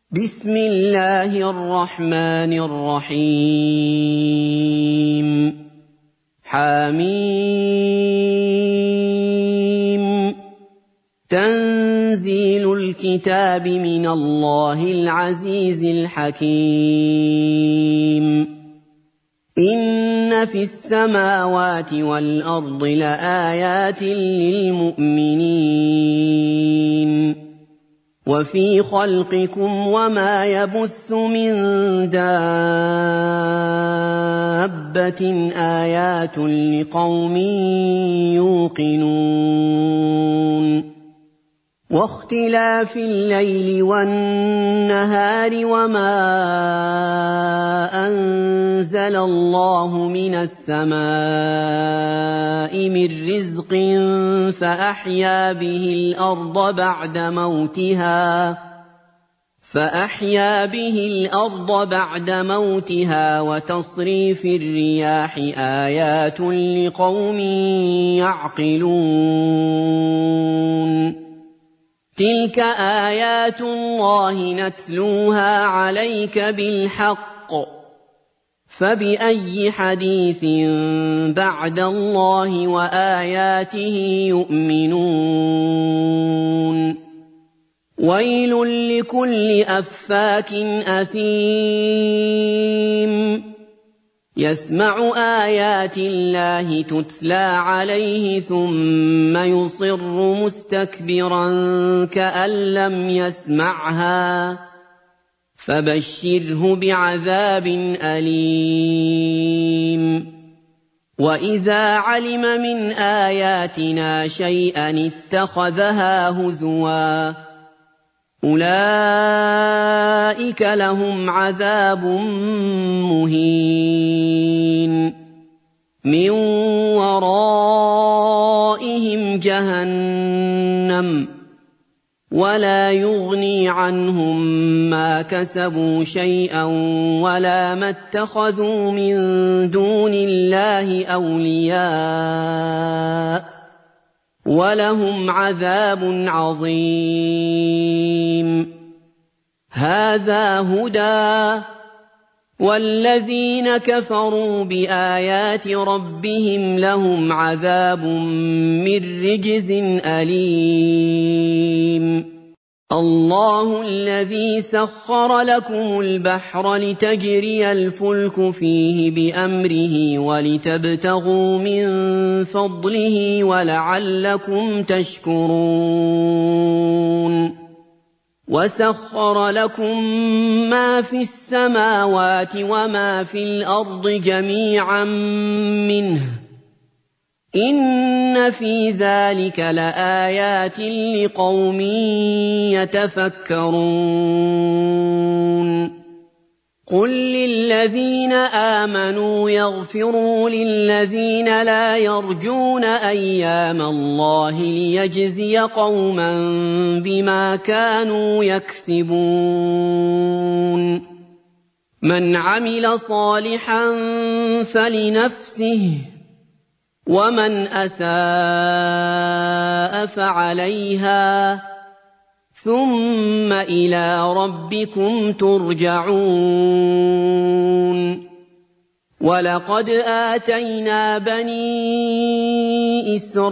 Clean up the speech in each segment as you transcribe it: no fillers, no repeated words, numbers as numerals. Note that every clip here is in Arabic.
بسم الله الرحمن الرحيم حم تنزيل الكتاب من الله العزيز الحكيم إن في السماوات والأرض لآيات للمؤمنين وفي خلقكم وما يبث من دابة آيات لقوم يوقنون واختلاف الليل والنهار وما أنزل الله من السماء من رزق فأحيا به الأرض بعد موتها وتصريف الرياح آيات لقوم يعقلون تلك آيات الله نتلوها عليك بالحق فبأي حديث بعد الله وآياته يؤمنون ويل لكل أفاك أثيم يسمع آيات الله تتلى عليه ثم يصر مستكبرا كأن لم يسمعها فبشره بعذاب أليم وإذا علم من آياتنا شيئا اتخذها هزوا أولئك لهم عذاب مهين من ورائهم جهنم ولا يغني عنهم ما كسبوا شيئا ولا ما اتخذوا من دون الله أولياء ولهم عذاب عظيم هذا هدى والذين كفروا بآيات ربهم لهم عذاب من رجز أليم الله الذي سخر لكم البحر لتجري الفلك فيه بأمره ولتبتغوا من فضله ولعلكم تشكرون وسخر لكم ما في السماوات وما في الأرض جميعا منه إن في ذلك لآيات لقوم يتفكرون قل للذين آمنوا يغفروا للذين لا يرجون أيام الله ليجزي قوما بما كانوا يكسبون من عمل صالحا فلنفسه ومن أساء فعليها ثم إلى ربكم ترجعون ولقد آتينا بني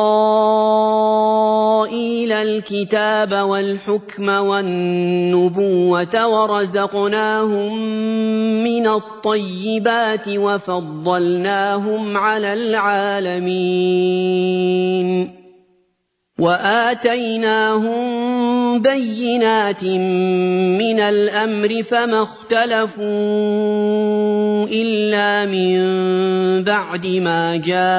إسرائيل الكتاب والحكم والنبوة ورزقناهم من الطيبات وفضلناهم على العالمين وآتيناهم بينات من الأمر فما اختلفوا إلا من بعد ما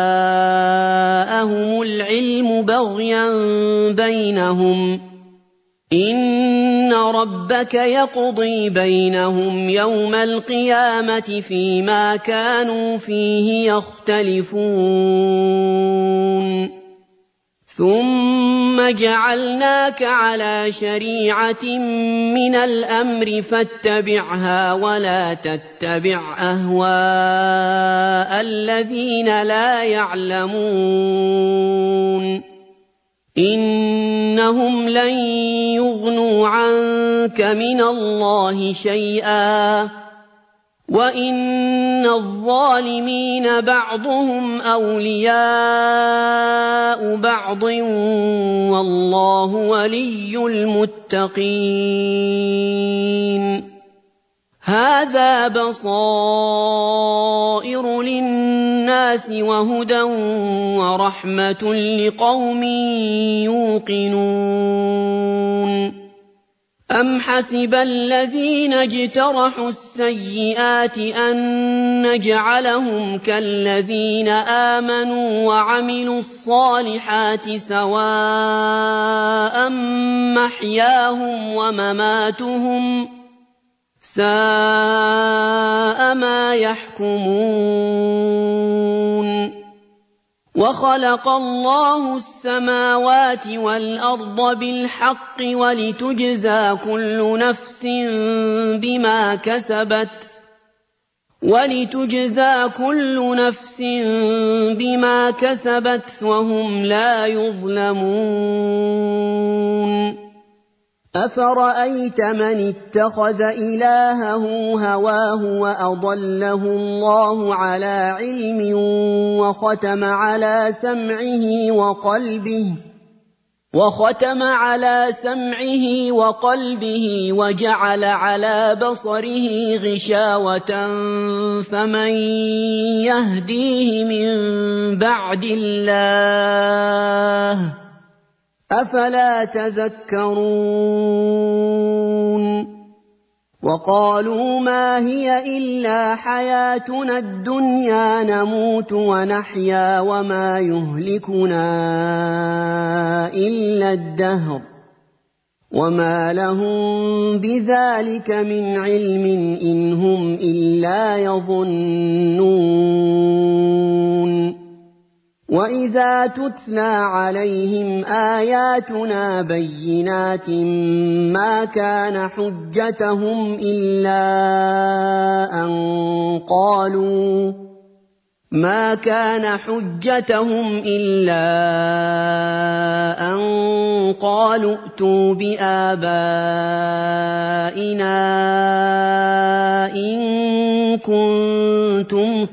جاءهم العلم بغيا بينهم إن ربك يقضي بينهم يوم القيامة فيما كانوا فيه يختلفون ثم جعلناك على شريعة من الأمر فاتبعها ولا تتبع أهواء الذين لا يعلمون إنهم لن يغنوا عنك من الله شيئا وإن الظالمين بعضهم أولياء بعض والله ولي المتقين هذا بصائر للناس وهدى ورحمة لقوم يوقنون أم حسب الذين اجترحوا السيئات أن نجعلهم كالذين آمنوا وعملوا الصالحات سواء محياهم ومماتهم ساء ما يحكمون وخلق الله السماوات والأرض بالحق ولتجزى كل نفس بما كسبت وهم لا يظلمون أفرأيت من اتخذ إلهه هواه وأضله الله على علم وختم على سمعه وقلبه وجعل على بصره غشاوة فمن يهديه من بعد الله أفلا تذكرون وقالوا ما هي إلا حياتنا الدنيا نموت ونحيا وما يهلكنا إلا الدهر وما لهم بذلك من علم إن هم إلا يظنون وإذا تتلى عليهم آياتنا بينات ما كان حجتهم إلا أن قالوا ائتوا بآبائنا إن كنتم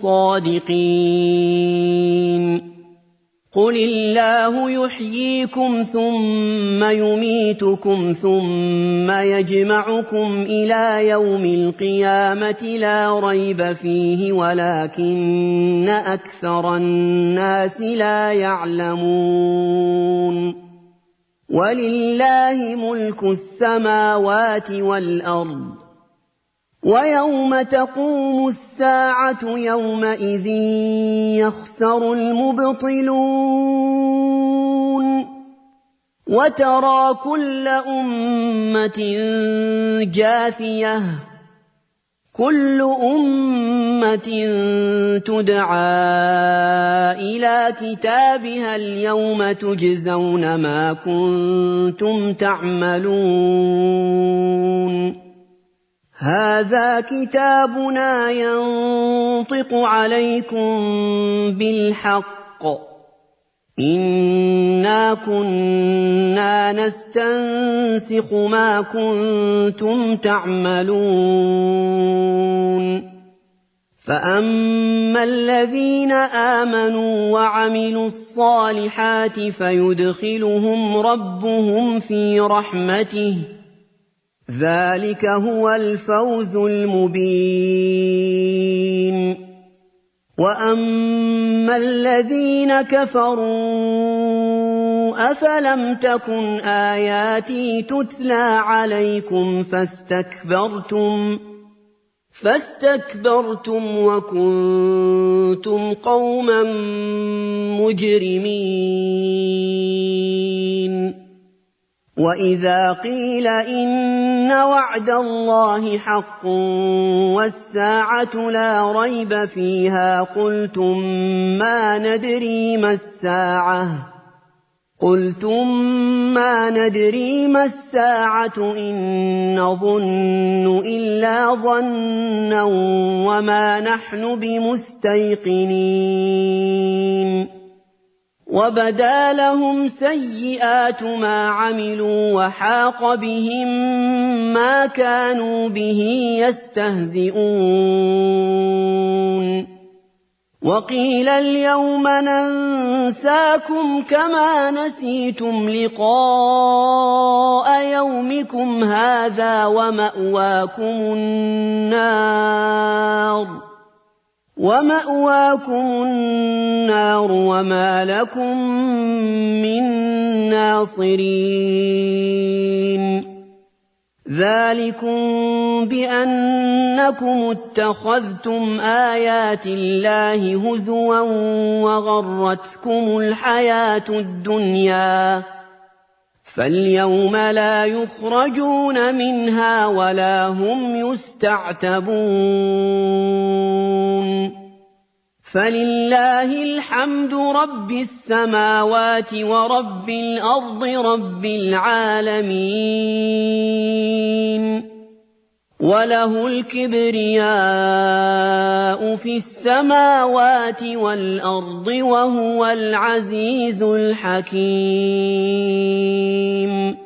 صادقين قل الله يحييكم ثم يميتكم ثم يجمعكم إلى يوم القيامة لا ريب فيه ولكن أكثر الناس لا يعلمون ولله ملك السماوات والأرض ويوم تقوم الساعة يومئذ يخسر المبطلون وترى كل أمة جاثية كل أمة تدعى إلى كتابها اليوم تجزون ما كنتم تعملون هذا كتابنا ينطق عليكم بالحق إنا كنا نستنسخ ما كنتم تعملون فأما الذين آمنوا وعملوا الصالحات فيدخلهم ربهم في رحمته ذلك هو الفوز المبين وأما الذين كفروا أفلم تكن آياتي تتلى عليكم فاستكبرتم وكنتم قوما مجرمين وإذا قيل إن وعد الله حق والساعة لا ريب فيها قلتم ما ندري ما الساعة إن نظن إلا ظنا وما نحن بمستيقنين وَبَدَا لَهُمْ سَيِّئَاتُ مَا عَمِلُوا وَحَاقَ بِهِم مَّا كَانُوا بِهِ يَسْتَهْزِئُونَ وَقِيلَ الْيَوْمَ نَنسَاكُمْ كَمَا نَسِيتُمْ لِقَاءَ يَوْمِكُمْ هَٰذَا وَمَأْوَاكُمُ النَّارُ وَمَا لَكُم مِّن نَّاصِرِينَ ذَٰلِكُم بِأَنَّكُمُ اتَّخَذْتُمْ آيَاتِ اللَّهِ هُزُوًا وَغَرَّتْكُمُ الْحَيَاةُ الدُّنْيَا فَالْيَوْمَ لَا يُخْرَجُونَ مِنْهَا وَلَا هُمْ يُسْتَعْتَبُونَ فَلِلَّهِ الْحَمْدُ رَبِّ السَّمَاوَاتِ وَرَبِّ الْأَرْضِ رَبِّ الْعَالَمِينَ وَلَهُ الْكِبْرِيَاءُ فِي السَّمَاوَاتِ وَالْأَرْضِ وَهُوَ الْعَزِيزُ الْحَكِيمُ